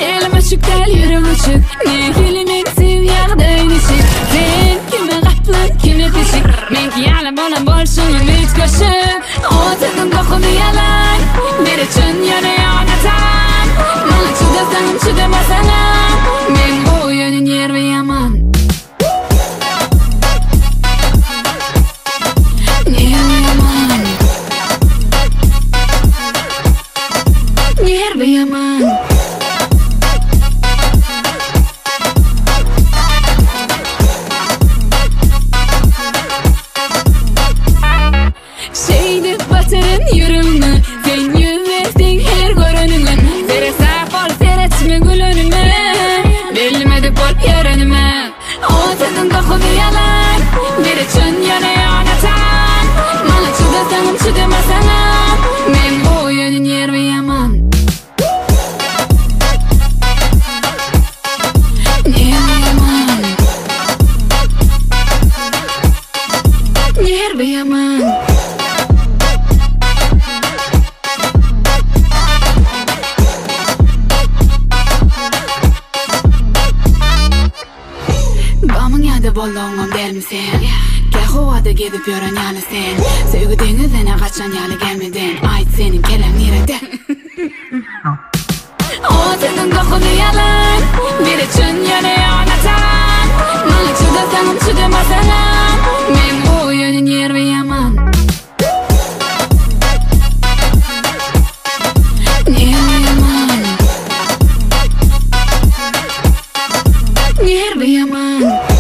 Elim açık del yüreğim açık. Ne gelinim sev yağdayın içik. Sen kime kaplan kime pişik. Men ki yalan bolan bolsun ümit koşuk. O takım kokunu yalan. Bir için yanıyor atan. Bana çıdasan çıdamasana. Men bu yönün yer ve yaman. Yer ve yaman. Şeydi batırın yürümü. Sen yüzlesin her görünümü. Sere sağ ol seretme gülünümü. Bilmedi bol yarınımı. O tadın kokunu yalan. Bir için yanıyor atan. Bana çıdasan çıdamasana. Men bu yönün yer ve yaman. Yer ve yaman. Bamın yadı bolluğum der misin? Gel hovada gidip yoran yalı sen. Sevgi denizine kaçan yalı gelmeden. Ait senin kelem nerede? O tadın kokunu yalan. Bir için yanıyor atan. Bana çıdasan çıdamasana. Men bu yönün yer ve yaman. Yer ve yaman.